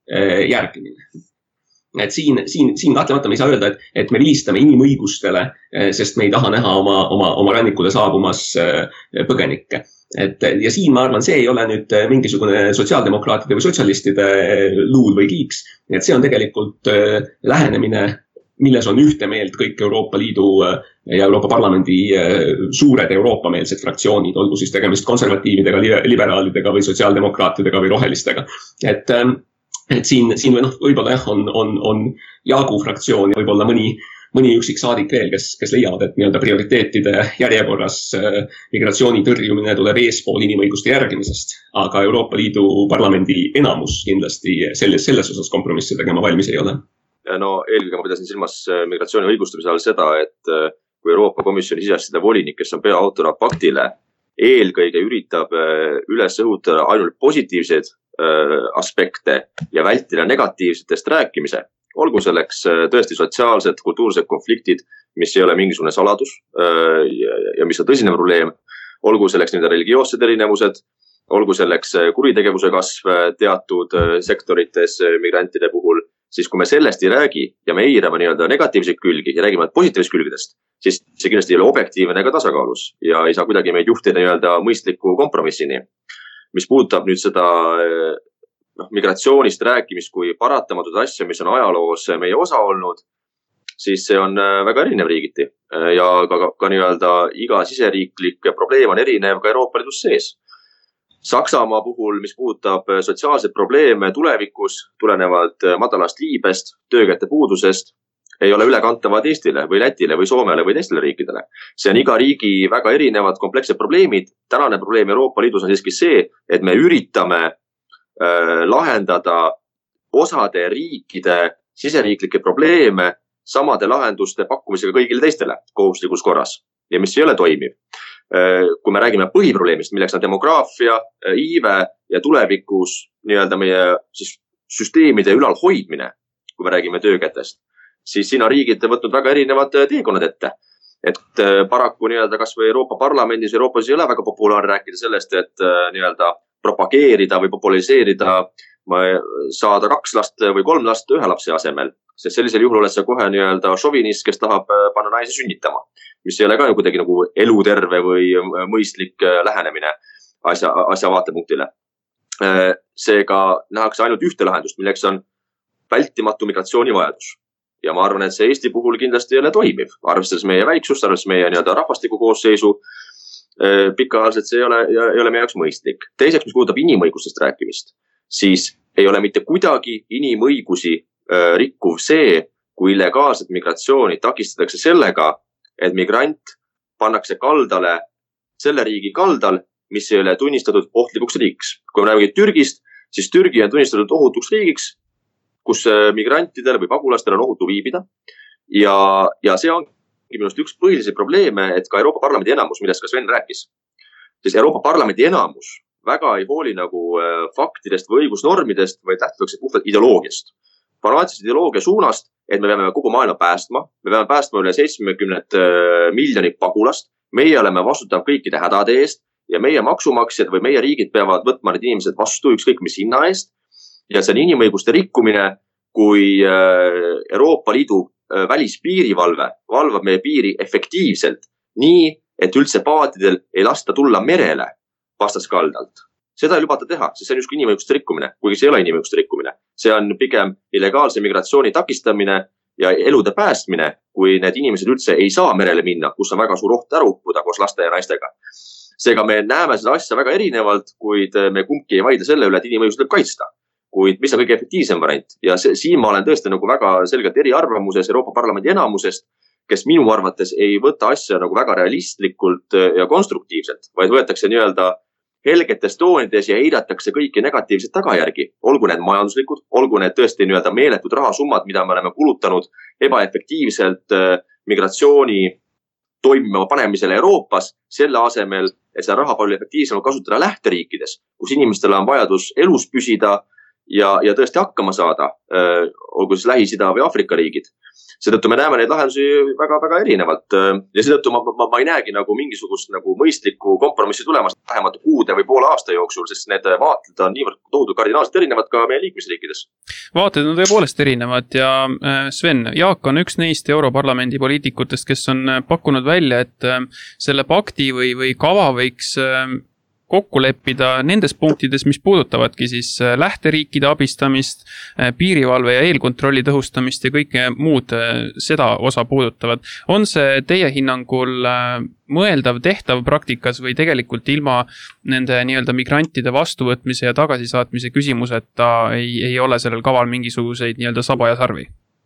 järgimine. Et siin, siin, siin kahtlemata me ei saa öelda, et, et me vilistame inimõigustele, sest me ei taha näha oma, oma, oma rannikule saabumas põgenikke. Et, ja siin ma arvan, see ei ole nüüd mingisugune sotsiaaldemokraatide või sotsialistide luul või kiiks. Et see on tegelikult lähenemine, milles on ühte meelt kõik Euroopa Liidu ja Euroopa Parlamendi suured Euroopa-meelsed fraktsioonid, olgu siis tegemist konservatiividega, liberaalidega või sotsiaaldemokraatidega või rohelistega. Et, et siin, siin või noh, võib-olla jah, on, on, on Jaagu fraktsioon ja võib-olla mõni, mõni üksik saadik veel, kes, kes leiavad, et nii-öelda prioriteetide järjekorras migratsiooni tõrjumine tuleb eespool inimõiguste järgimisest. Aga Euroopa Liidu parlamendi enamus kindlasti selles, selles osas kompromisse tegema valmis ei ole.
No eelkõige ma pidasin silmas migratsiooni õigustamise all seda, et kui Euroopa Komisjoni siseasjade volinik, kes on peaautora paktile, eelkõige üritab üles õhutada ainult positiivseid aspekte ja vältida negatiivsetest rääkimise, olgu selleks tõesti sotsiaalsed, kultuursed konfliktid, mis ei ole mingisugune saladus ja mis on tõsine probleem, olgu selleks nende religioossed erinevused, olgu selleks kuritegevuse kasv teatud sektorites migrantide puhul, siis kui me sellest ei räägi ja me eirame nii-öelda negatiivseid külgi ja räägime positiivsest külgedest, siis see kindlasti ei ole objektiivne ega tasakaalus ja ei saa kuidagi meid juhtida nii-öelda mõistliku kompromissini. Mis puudutab nüüd seda no, migratsioonist rääkimist kui paratamatut asja, mis on ajaloos meie osa olnud, siis see on väga erinev riigiti ja ka, ka nii-öelda iga siseriiklik probleem on erinev ka Euroopa Liidus sees. Saksamaa puhul, mis puudutab sotsiaalseid probleeme tulevikus, tulenevalt madalast iibest, töökäte puudusest, ei ole ülekantavad Eestile või Lätile või Soomele või teistele riikidele. See on iga riigi väga erinevad komplekssed probleemid. Tänane probleem Euroopa Liidus on siiski see, et me üritame äh, lahendada osade riikide siseriiklikke probleeme samade lahenduste pakkumisega kõigile teistele kohustuslikus korras ja mis ei ole toimiv. Äh, kui me räägime põhiprobleemist, milleks on demograafia, iive ja tulevikus nii-öelda meie siis, süsteemide ülal hoidmine, kui me räägime töökätest, siis siin on riigid võtnud väga erinevad teekonnad ette. Et paraku nii-öelda kas või Euroopa Parlamendis, Euroopas ei ole väga populaarne rääkida sellest, et nii-öelda propageerida või populariseerida saada kaks last või kolm last ühe lapse asemel. Sest sellisel juhul oled sa kohe nii-öelda šovinist, kes tahab panna naisi sünnitama, mis ei ole ka kuidagi nagu eluterve või mõistlik lähenemine asja, asja vaatepunktile. Seega nähakse ainult ühte lahendust, milleks on vältimatu migratsiooni vajadus. Ja ma arvan, et see Eesti puhul kindlasti ei ole toimiv. Arvestades meie väiksust, arvestades meie nii-öelda rahvastiku koosseisu, pikaajaliselt see ei ole, ei ole meie jaoks mõistlik. Teiseks, mis puudutab inimõigustest rääkimist, siis ei ole mitte kuidagi inimõigusi rikkuv see, kui illegaalset migratsiooni takistatakse sellega, et migrant pannakse kaldale selle riigi kaldal, mis ei ole tunnistatud ohtlikuks riigiks. Kui me räägime Türgist, siis Türgi on tunnistatud ohutuks riigiks, kus migrantidele või pagulastel on ohutu viibida. Ja, ja see on minust üks põhilisi probleeme, et ka Euroopa Parlamendi enamus, millest ka Sven rääkis, siis Euroopa Parlamendi enamus väga ei hooli nagu faktidest või õigusnormidest, vaid lähtutakse puhtalt ideoloogiast. Fanaatilisest ideoloogia suunast, et me peame kogu maailma päästma, me peame päästma üle seitsekümmend miljonit pagulast, meie oleme vastutav kõikide hädade eest ja meie maksumaksjad või meie riigid peavad võtma need inimesed vastu ükskõik mis hinna eest. Ja see on inimõiguste rikkumine, kui Euroopa Liidu välispiirivalve valvab meie piiri efektiivselt nii, et üldse paatidel ei lasta tulla merele vastaskaldalt. Seda ei lubata teha, sest see on justkui inimõiguste rikkumine, kuigi see ei ole inimõiguste rikkumine. See on pigem illegaalse migratsiooni takistamine ja elude päästmine, kui need inimesed üldse ei saa merele minna, kus on väga suur oht ära uppuda koos laste ja naistega. Seega me näeme seda asja väga erinevalt, kuid me kumbki ei vaidle selle üle, et inimõigust tuleb kaitsta. Kuid mis on kõige efektiivsem variant? Ja see, siin ma olen tõesti nagu väga selgelt eriarvamuses Euroopa Parlamendi enamusest, kes minu arvates ei võta asja nagu väga realistlikult ja konstruktiivselt, vaid võetakse nii-öelda helgetes toonides ja eiratakse kõiki negatiivseid tagajärgi. Olgu need majanduslikud, olgu need tõesti nii-öelda meeletud rahasummad, mida me oleme kulutanud ebaefektiivselt migratsiooni toimima panemisele Euroopas, selle asemel, et seda raha palju efektiivsemalt kasutada lähteriikides, kus inimestel on vajadus elus püsida ja, ja tõesti hakkama saada, olgu siis Lähis-Ida või Afrika riigid. seetõttu me näeme neid lahendusi väga-väga erinevalt ja seetõttu ma, ma, ma ei näegi nagu mingisugust nagu mõistlikku kompromissi tulemas vähemalt kuude või poole aasta jooksul, sest need vaated on niivõrd tohutu kardinaalselt erinevad ka meie liikmesriikides.
Vaated on tõepoolest erinevad ja Sven, Jaak on üks neist Europarlamendi poliitikutest, kes on pakkunud välja, et selle pakti või, või kava võiks kokku leppida nendes punktides, mis puudutavadki siis lähteriikide abistamist, piirivalve ja eelkontrolli tõhustamist ja kõike muud seda osa puudutavad. On see teie hinnangul mõeldav, tehtav praktikas või tegelikult ilma nende nii-öelda migrantide vastuvõtmise ja tagasisaatmise küsimuseta ei, ei ole sellel kaval mingisuguseid nii-öelda saba ja sarvi?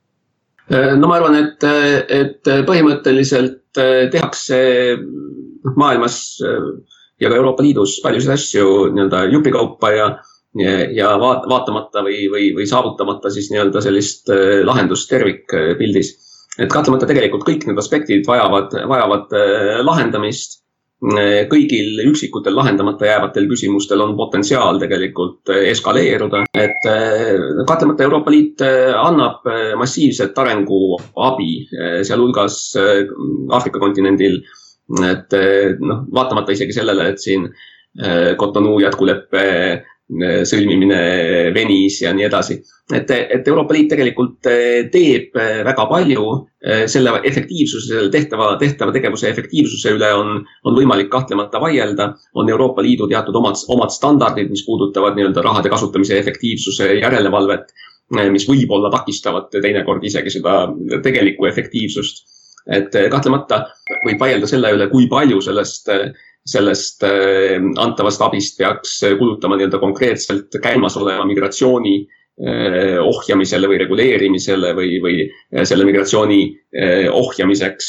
No ma arvan, et, et põhimõtteliselt tehakse maailmas ja ka Euroopa Liidus paljusid asju nii-öelda jupikaupa ja, ja, ja vaat, vaatamata või, või, või saavutamata siis nii-öelda sellist lahendust tervikpildis. Et kahtlemata tegelikult kõik need aspektid vajavad, vajavad lahendamist. Kõigil üksikutel lahendamata jäävatel küsimustel on potentsiaal tegelikult eskaleeruda. Et kahtlemata Euroopa Liit annab massiivset arenguabi, sealhulgas Aafrika kontinendil. Et noh, vaatamata isegi sellele, et siin Cotonou jätkuleppe sõlmimine venis ja nii edasi. Et, et Euroopa Liit tegelikult teeb väga palju selle efektiivsuse, selle tehtava, tehtava tegevuse efektiivsuse üle on, on võimalik kahtlemata vaielda. On Euroopa Liidu teatud omad, omad standardid, mis puudutavad nii-öelda rahade kasutamise efektiivsuse järelevalvet, mis võib-olla takistavad teinekord isegi seda tegelikku efektiivsust. Et kahtlemata võib vaielda selle üle, kui palju sellest, sellest antavast abist peaks kulutama nii-öelda konkreetselt käimas oleva migratsiooni ohjamisele või reguleerimisele või, või selle migratsiooni ohjamiseks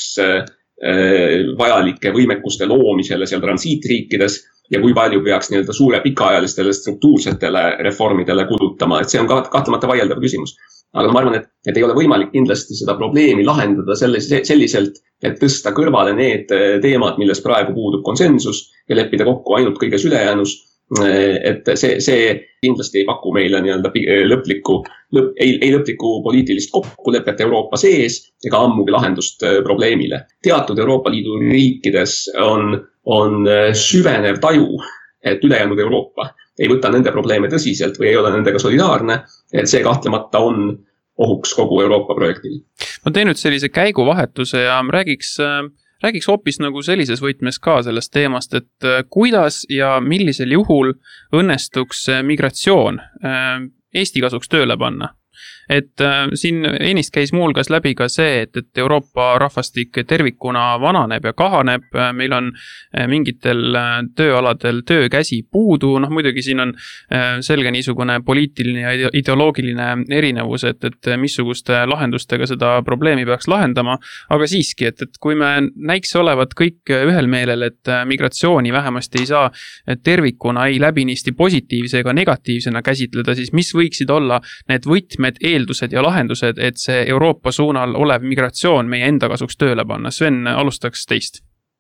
vajalike võimekuste loomisele seal transiitriikides ja kui palju peaks nii-öelda suure pikaajalistele struktuursetele reformidele kulutama. Et see on kahtlemata vaieldav küsimus. Aga ma arvan, et, et ei ole võimalik kindlasti seda probleemi lahendada selliselt, et tõsta kõrvale need teemad, milles praegu puudub konsensus ja leppida kokku ainult kõiges ülejäänus. Et see, see kindlasti ei paku meile nii-öelda lõplikku, lõp, ei, ei lõplikku poliitilist kokkulepet Euroopa sees ega ammugi lahendust probleemile. Teatud Euroopa Liidu riikides on, on süvenev taju, et ülejäänud Euroopa ei võta nende probleeme tõsiselt või ei ole nendega solidaarne, et see kahtlemata on ohuks kogu Euroopa projektile.
Ma teen nüüd sellise käiguvahetuse ja räägiks, räägiks hoopis nagu sellises võtmes ka sellest teemast, et kuidas ja millisel juhul õnnestuks migratsioon Eesti kasuks tööle panna. Et äh, siin ennist käis muulgas läbi ka see, et, et Euroopa rahvastik tervikuna vananeb ja kahaneb, meil on äh, mingitel äh, tööaladel töökäsi puudu, noh muidugi siin on äh, selge niisugune poliitiline ja ideoloogiline erinevus, et, et missuguste lahendustega seda probleemi peaks lahendama, aga siiski, et, et kui me näiks olevat kõik ühel meelel, et migratsiooni vähemasti ei saa tervikuna ei läbinisti positiivse ega negatiivsena käsitleda, siis mis võiksid olla need võtmed, eeldused ja lahendused, et see Euroopa suunal olev migratsioon meie enda kasuks tööle panna. Sven, alustaks teist.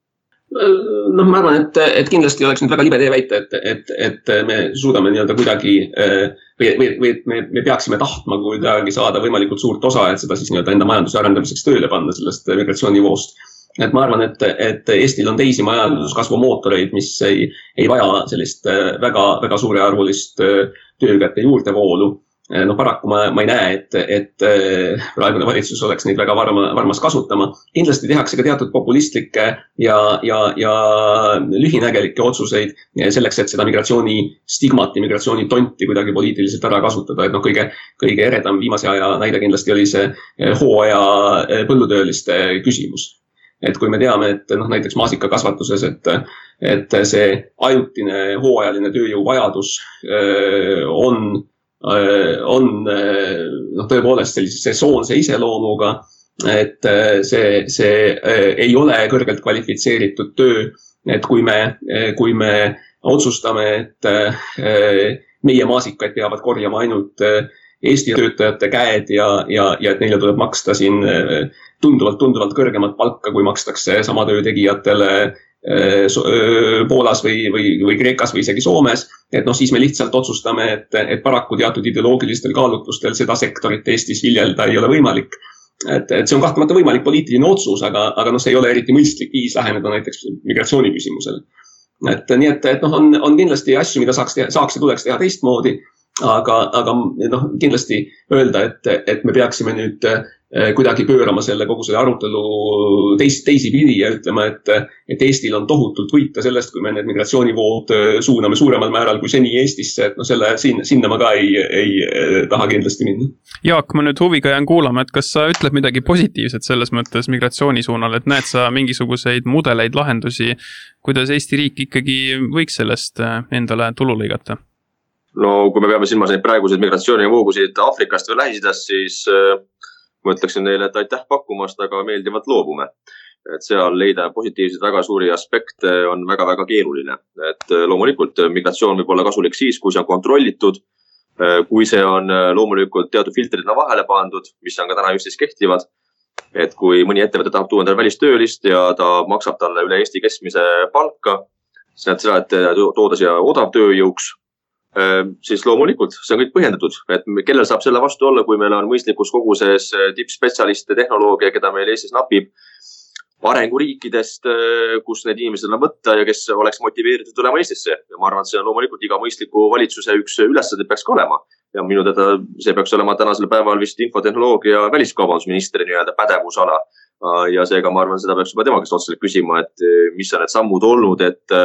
No ma arvan, et, et kindlasti oleks nüüd väga libe tee väita, et, et, et me suudame nii-öelda kuidagi või, või, või me, me peaksime tahtma kuidagi saada võimalikult suurt osa, et seda siis nii-öelda enda majanduse arendamiseks tööle panna sellest migratsioonivoost. Et ma arvan, et, et Eestil on teisi majanduskasvu mootoreid, mis ei, ei vaja sellist väga, väga suurearvulist töökäte juurdevoolu. No paraku ma, ma ei näe, et, et praegune valitsus oleks neid väga varma, varmas kasutama. Kindlasti tehakse ka teatud populistlikke ja, ja, ja lühinägelikke otsuseid selleks, et seda migratsiooni stigmat ja migratsiooni tonti kuidagi poliitiliselt ära kasutada. Et noh, kõige, kõige eredam viimase aja näide kindlasti oli see hooaja põllutööliste küsimus. Et kui me teame, et noh, näiteks maasikakasvatuses, et, et see ajutine hooajaline tööjõu vajadus on on noh, tõepoolest sellise sesoonse iseloomuga, et see, see ei ole kõrgelt kvalifitseeritud töö, et kui me, kui me otsustame, et meie maasikaid peavad korjama ainult Eesti töötajate käed ja, ja, ja et neile tuleb maksta siin tunduvalt, tunduvalt kõrgemat palka, kui makstakse sama töötegijatele Poolas või, või, või Kreekas või isegi Soomes, et noh, siis me lihtsalt otsustame, et, et paraku teatud ideoloogilistel kaalutlustel seda sektorit Eestis viljelda ei ole võimalik. et, et see on kahtlemata võimalik poliitiline otsus, aga, aga noh, see ei ole eriti mõistlik viis läheneda näiteks migratsiooni küsimusele. Et nii, et, et noh, on, on kindlasti asju, mida saaks, teha, saaks ja tuleks teha teistmoodi, aga, aga noh, kindlasti öelda, et, et me peaksime nüüd kuidagi pöörama selle kogu selle arutelu teis, teisi pidi ja ütlema, et, et Eestil on tohutult võita sellest, kui me need migratsioonivood suuname suuremal määral kui seni Eestisse, et noh, selle, sinna, sinna ma ka ei, ei taha kindlasti minna.
Jaak, ma nüüd huviga jään kuulama, et kas sa ütled midagi positiivset selles mõttes migratsiooni suunal, et näed sa mingisuguseid mudeleid, lahendusi, kuidas Eesti riik ikkagi võiks sellest endale tulu lõigata?
No kui me peame silmas neid praeguseid migratsioonivoogusid Afrikast või Lähis-Idast, siis ma ütleksin neile, et aitäh pakkumast, aga meeldivalt loobume. Et seal leida positiivseid väga suuri aspekte on väga-väga keeruline. Et loomulikult migratsioon võib olla kasulik siis, kui see on kontrollitud, kui see on loomulikult teatud filtridena vahele pandud, mis on ka täna Eestis kehtivad. Et kui mõni ettevõte tahab tuua endale välistöölist ja ta maksab talle üle Eesti keskmise palka, siis näed seda, et tooda siia odav tööjõuks, siis loomulikult see on kõik põhjendatud, et kellel saab selle vastu olla, kui meil on mõistlikus koguses tippspetsialiste, tehnoloogia, keda meil Eestis napib arenguriikidest, kus need inimesed on võtta ja kes oleks motiveeritud tulema Eestisse. Ja ma arvan, et see on loomulikult iga mõistliku valitsuse üks ülesande peaks ka olema. Ja minu teda see peaks olema tänasel päeval vist infotehnoloogia väliskaubandusministri nii-öelda pädevusala. Ja seega ma arvan, seda peaks juba tema käest otseselt küsima, et mis on need sammud olnud, et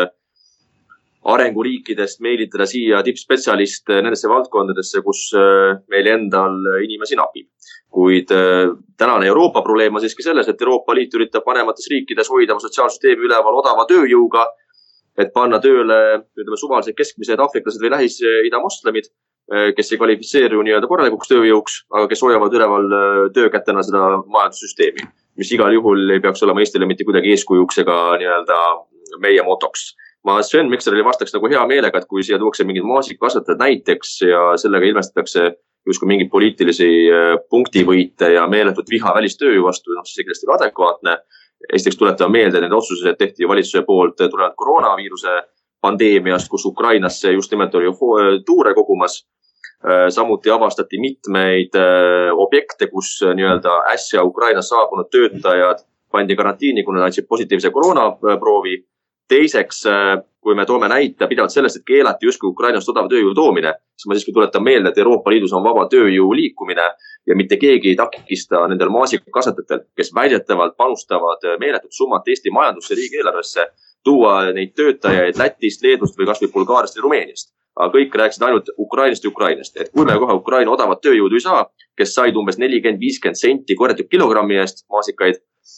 arenguriikidest meelitada siia tippspetsialiste nendesse valdkondadesse, kus meil endal inimesi napib. Kuid tänane Euroopa probleem on siiski selles, et Euroopa Liit üritab vanemates riikides hoida sotsiaalsüsteemi üleval odava tööjõuga, et panna tööle ütleme, suvalised keskmised afriklased või Lähis-Ida moslemid, kes ei kvalifitseeru nii-öelda korralikuks tööjõuks, aga kes hoiavad üleval töökätena seda majandussüsteemi, mis igal juhul ei peaks olema Eestile mitte kuidagi eeskujuks ega nii-öelda meie motoks. Ma Sven Mikserile vastaks nagu hea meelega, et kui siia tuuakse mingid maasikakasvatajad näiteks ja sellega ilmestatakse justkui mingid poliitilisi punktivõite ja meeletut viha välistööjõu vastu, no siis see kindlasti on adekvaatne. Esiteks tuletame meelde, need otsused tehti valitsuse poolt tulenevalt koroonaviiruse pandeemiast, kus Ukrainasse just nimelt oli tuure kogumas. Samuti avastati mitmeid objekte, kus nii-öelda äsja Ukrainas saabunud töötajad pandi karantiini, kuna nad andsid positiivse koroonaproovi. Teiseks, kui me toome näite pidevalt sellest, et keelati justkui Ukrainast odava tööjõu toomine, siis ma siiski tuletan meelde, et Euroopa Liidus on vaba tööjõu liikumine ja mitte keegi ei takista nendel maasikakasvatajatel, kes väidetavalt panustavad meeletut summat Eesti majandusse riigieelarvesse, tuua neid töötajaid Lätist, Leedust või kas või Bulgaariast või Rumeeniast. Aga kõik rääkisid ainult Ukrainast ja Ukrainast. Et kui me kohe Ukraina odavat tööjõudu ei saa, kes said umbes nelikümmend viiskümmend senti korjatud kilogrammi eest maasikaid,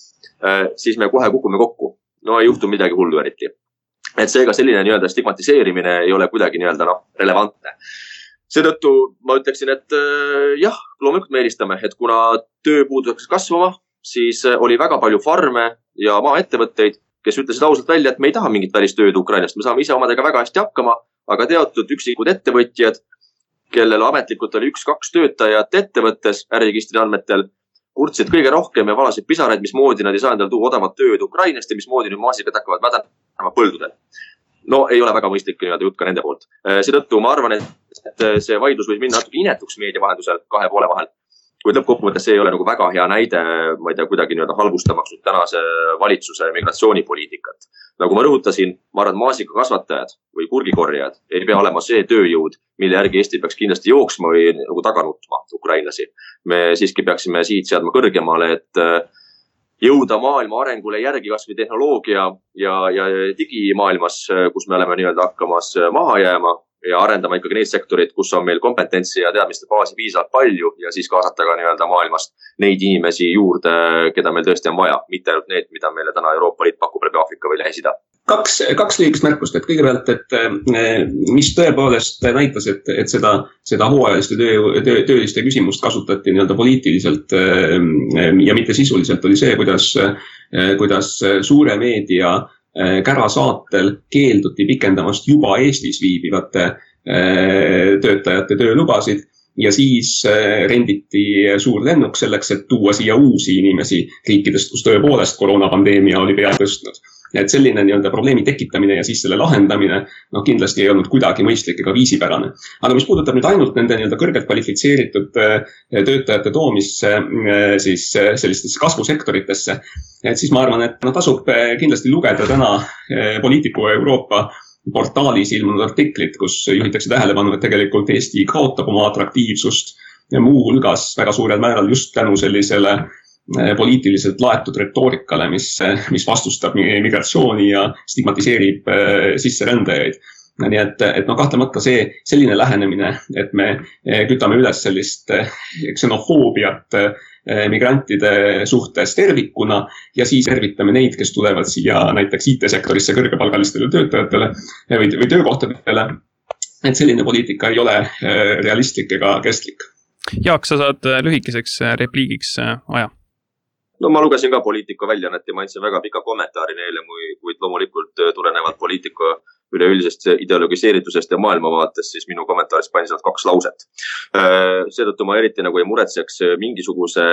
siis me kohe kukume kokku. No ei juhtu midagi hullu eriti. Et seega selline nii-öelda stigmatiseerimine ei ole kuidagi nii-öelda no, relevantne. Seetõttu ma ütleksin, et jah, loomulikult me eelistame, et kuna tööpuudus hakkas kasvama, siis oli väga palju farme ja maaettevõtteid, kes ütlesid ausalt välja, et me ei taha mingit välistööd Ukrainast. Me saame ise omadega väga hästi hakkama, aga teatud üksikud ettevõtjad, kellel ametlikult oli üks-kaks töötajat ettevõttes äriregistri andmetel, kurtsid kõige rohkem ja valasid pisaraid, mismoodi nad ei saa endale tuua odavat tööd Ukrainast ja mismoodi nüüd maasikad hakkavad mädanema põldudel. No ei ole väga mõistlik nii-öelda jutt ka nende poolt. Seetõttu ma arvan, et see vaidlus võib minna natuke inetuks meedia vahendusel kahe poole vahel. Kuid lõppkokkuvõttes see ei ole nagu väga hea näide, ma ei tea, kuidagi nii-öelda halvustamaks tänase valitsuse migratsioonipoliitikat. Nagu ma rõhutasin, ma arvan, maasikakasvatajad või kurgikorjad ei pea olema see tööjõud, mille järgi Eesti peaks kindlasti jooksma või nagu taga nutma ukrainlasi. Me siiski peaksime siit seadma kõrgemale, et jõuda maailma arengule järgi kas või tehnoloogia ja, ja digimaailmas, kus me oleme nii-öelda hakkamas maha jääma ja arendama ikkagi neid sektorid, kus on meil kompetentsi ja teadmiste baasi piisavalt palju ja siis kaasata ka nii-öelda maailmast neid inimesi juurde, keda meil tõesti on vaja, mitte ainult need, mida meile täna Euroopa Liit pakub läbi Afrika või Lähis-Ida.
Kaks, kaks lühikest märkust, et kõigepealt, et mis tõepoolest näitas, et, et seda, seda hooajaliste töö, töö, tööliste küsimust kasutati nii-öelda poliitiliselt ja mitte sisuliselt, oli see, kuidas, kuidas suure meedia kära saatel keelduti pikendamast juba Eestis viibivate töötajate töölubasid ja siis renditi suur lennuk selleks, et tuua siia uusi inimesi riikidest, kus tõepoolest koroonapandeemia oli pea tõstnud. et selline nii-öelda probleemi tekitamine ja siis selle lahendamine, noh kindlasti ei olnud kuidagi mõistlik ega viisipärane. Aga mis puudutab nüüd ainult nende nii-öelda kõrgelt kvalifitseeritud töötajate toomisse siis sellistesse kasvusektoritesse, et siis ma arvan, et no, tasub kindlasti lugeda täna Politico Euroopa portaalis ilmunud artiklit, kus juhitakse tähelepanu, et tegelikult Eesti kaotab oma atraktiivsust ja muu hulgas väga suurel määral just tänu sellisele poliitiliselt laetud retoorikale, mis, mis vastustab migratsiooni ja stigmatiseerib sisserändajaid. Nii et, et no kahtlemata see selline lähenemine, et me kütame üles sellist ksenofoobiat migrantide suhtes tervikuna ja siis tervitame neid, kes tulevad siia näiteks I T-sektorisse kõrgepalgalistele töötajatele või, või töökohtadele. Et selline poliitika ei ole realistlik ega kestlik.
Jaak, sa saad lühikeseks repliigiks aja.
No ma lugesin ka Politico väljaannet ja ma andsin väga pika kommentaari neile, kuid loomulikult tulenevad Politico üleüldisest ideologiseeritusest ja maailmavaatest, siis minu kommentaarist painiselt kaks lauset. Seetõttu ma eriti nagu ei muretseks mingisuguse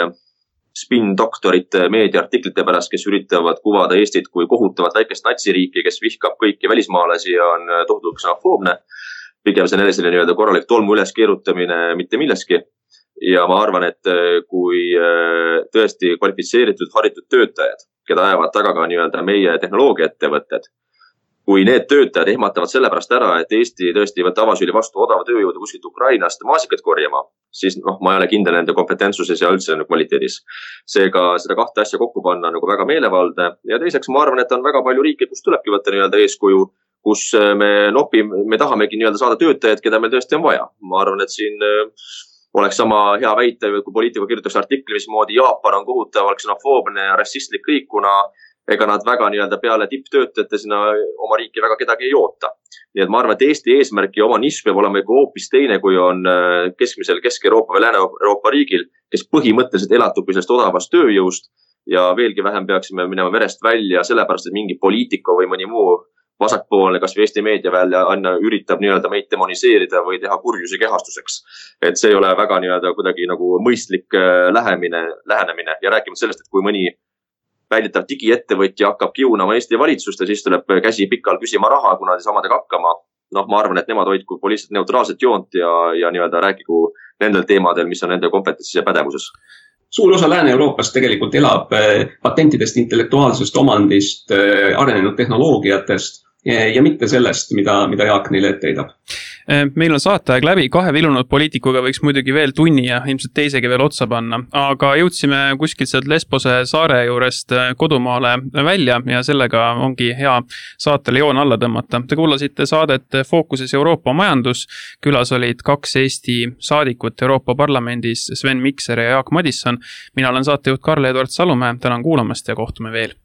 spin-doktorite meediaartiklite pärast, kes üritavad kuvada Eestit kui kohutavat väikest natsiriiki, kes vihkab kõiki välismaalasi ja on tohutult ksenofoobne. Pigem see neile nii-öelda korralik tolmu üles keerutamine mitte milleski. Ja ma arvan, et kui tõesti kvalifitseeritud haritud töötajad, keda ajavad taga ka nii-öelda meie tehnoloogiaettevõtted, kui need töötajad ehmatavad selle pärast ära, et Eesti tõesti võtta avasüli vastu odava tööjõudu kuskilt Ukrainast maasikat korjama, siis noh, ma ei ole kindel nende kompetentsuses ja üldse kvaliteedis. Seega seda kahte asja kokku panna nagu väga meelevaldne. Ja teiseks ma arvan, et on väga palju riike, kus tulebki võtta nii-öelda eeskuju, kus me nopime, me tahamegi nii-öelda saada töötajad, keda meil tõesti on vaja. Ma arvan, et siin oleks sama hea väita, kui Politico kirjutaks artikli, mismoodi Jaapan on kohutaval ksenofoobne ja rassistlik riik, kuna ega nad väga nii-öelda peale tipptöötajate sinna oma riiki väga kedagi ei oota. Nii et ma arvan, et Eesti eesmärk ja oma nišš peab olema hoopis teine, kui on keskmisel Kesk-Euroopa või Lääne-Euroopa riigil, kes põhimõtteliselt elatub sellest odavast tööjõust ja veelgi vähem peaksime minema verest välja sellepärast, et mingi poliitiko või mõni muu vasakpoolne, kas või Eesti meedia välja anna, üritab nii-öelda meid demoniseerida või teha kurjusi kehastuseks. Et see ei ole väga nii-öelda kuidagi nagu mõistlik lähemine, lähenemine ja rääkima sellest, et kui mõni väidetav digiettevõtja hakkab kiunama Eesti valitsust ja siis tuleb käsi pikal küsima raha, kuna samadega hakkama. Noh, ma arvan, et nemad hoidku poliitiliselt neutraalset joont ja, ja nii-öelda rääkigu nendel teemadel, mis on nende kompetentsis ja pädevuses.
Suur osa Lääne-Euroopast tegelikult elab patentidest, intellektuaalsest omandist, arenenud tehnoloogiatest ja mitte sellest, mida, mida Jaak neile ette heidab.
Meil on saateaeg läbi, kahe vilunud poliitikuga võiks muidugi veel tunni ja ilmselt teisegi veel otsa panna, aga jõudsime kuskilt sealt Lesbose saare juurest kodumaale välja ja sellega ongi hea saatele joon alla tõmmata. Te kuulasite saadet Fookuses Euroopa majandus, külas olid kaks Eesti saadikut Euroopa Parlamendis, Sven Mikser ja Jaak Madisson. Mina olen saatejuht Karl-Edward Salumäe, tänan kuulamast ja kohtume veel.